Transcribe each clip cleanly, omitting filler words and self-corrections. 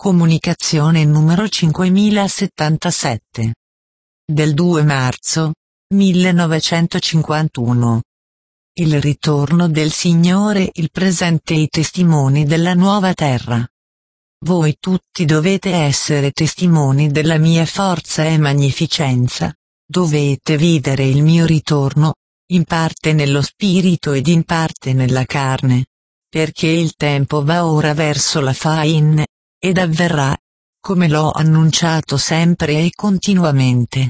Comunicazione numero 5077. Del 2 marzo 1951. Il ritorno del Signore, il presente e i testimoni della nuova terra. Voi tutti dovete essere testimoni della mia forza e magnificenza, dovete vivere il mio ritorno, in parte nello spirito ed in parte nella carne, perché il tempo va ora verso la fine, ed avverrà, come l'ho annunciato sempre e continuamente.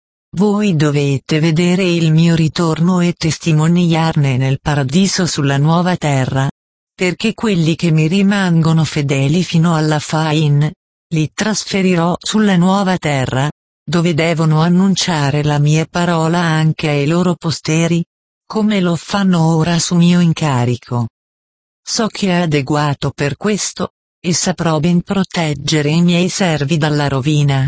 Voi dovete vedere il mio ritorno e testimoniarne nel paradiso sulla nuova terra, perché quelli che mi rimangono fedeli fino alla fine, li trasferirò sulla nuova terra, dove devono annunciare la mia parola anche ai loro posteri, come lo fanno ora su mio incarico. So che è adeguato per questo, e saprò ben proteggere i miei servi dalla rovina.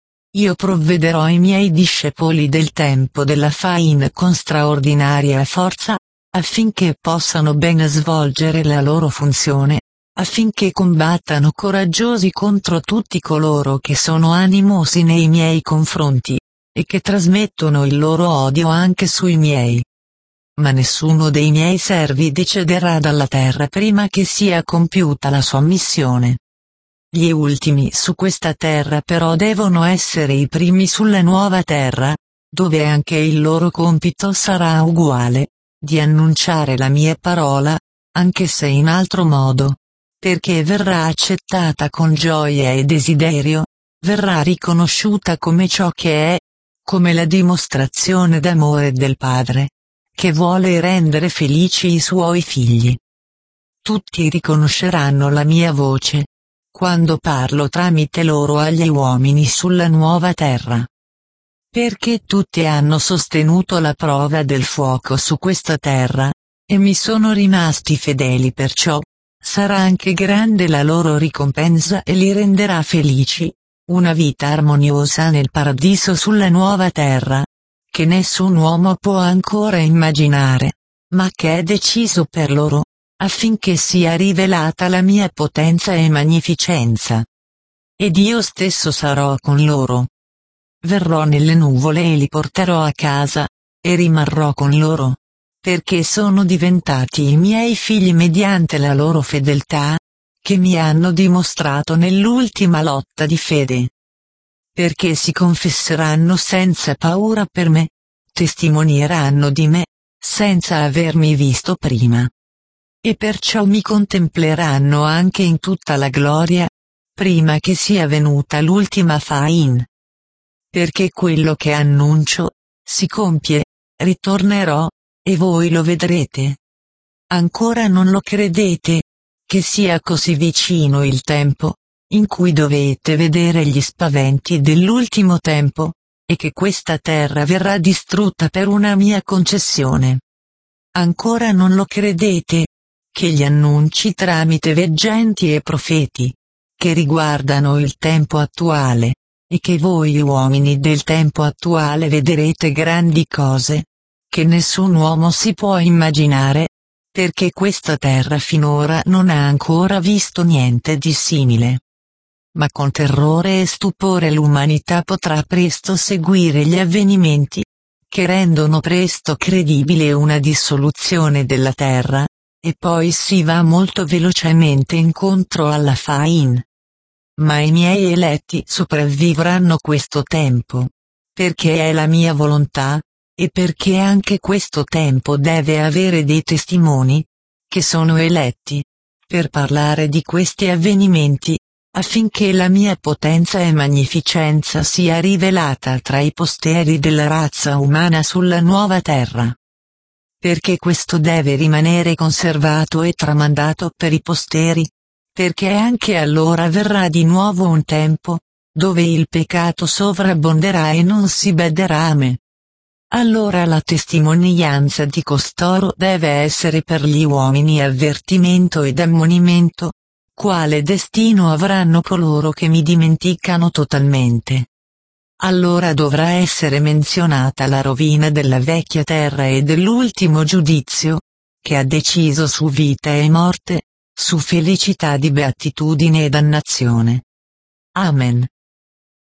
Io provvederò ai miei discepoli del tempo della fine con straordinaria forza, affinché possano bene svolgere la loro funzione, affinché combattano coraggiosi contro tutti coloro che sono animosi nei miei confronti, e che trasmettono il loro odio anche sui miei. Ma nessuno dei miei servi decederà dalla terra prima che sia compiuta la sua missione. Gli ultimi su questa terra però devono essere i primi sulla nuova terra, dove anche il loro compito sarà uguale, di annunciare la mia parola, anche se in altro modo, perché verrà accettata con gioia e desiderio, verrà riconosciuta come ciò che è, come la dimostrazione d'amore del Padre, che vuole rendere felici i suoi figli. Tutti riconosceranno la mia voce, quando parlo tramite loro agli uomini sulla nuova terra. Perché tutti hanno sostenuto la prova del fuoco su questa terra, e mi sono rimasti fedeli, perciò sarà anche grande la loro ricompensa e li renderà felici, una vita armoniosa nel paradiso sulla nuova terra, che nessun uomo può ancora immaginare, ma che è deciso per loro, affinché sia rivelata la mia potenza e magnificenza. Ed io stesso sarò con loro. Verrò nelle nuvole e li porterò a casa, e rimarrò con loro, perché sono diventati i miei figli mediante la loro fedeltà, che mi hanno dimostrato nell'ultima lotta di fede. Perché si confesseranno senza paura per me, testimonieranno di me, senza avermi visto prima. E perciò mi contempleranno anche in tutta la gloria, prima che sia venuta l'ultima fine. Perché quello che annuncio si compie, ritornerò, e voi lo vedrete. Ancora non lo credete, che sia così vicino il tempo, in cui dovete vedere gli spaventi dell'ultimo tempo, e che questa terra verrà distrutta per una mia concessione. Ancora non lo credete, che gli annunci tramite veggenti e profeti, che riguardano il tempo attuale, e che voi uomini del tempo attuale vedrete grandi cose, che nessun uomo si può immaginare, perché questa terra finora non ha ancora visto niente di simile. Ma con terrore e stupore l'umanità potrà presto seguire gli avvenimenti, che rendono presto credibile una dissoluzione della terra, e poi si va molto velocemente incontro alla fine. Ma i miei eletti sopravvivranno questo tempo, perché è la mia volontà, e perché anche questo tempo deve avere dei testimoni, che sono eletti, per parlare di questi avvenimenti, affinché la mia potenza e magnificenza sia rivelata tra i posteri della razza umana sulla nuova terra. Perché questo deve rimanere conservato e tramandato per i posteri, perché anche allora verrà di nuovo un tempo, dove il peccato sovrabbonderà e non si baderà a me. Allora la testimonianza di costoro deve essere per gli uomini avvertimento ed ammonimento, quale destino avranno coloro che mi dimenticano totalmente. Allora dovrà essere menzionata la rovina della vecchia terra e dell'ultimo giudizio, che ha deciso su vita e morte, su felicità di beatitudine e dannazione. Amen.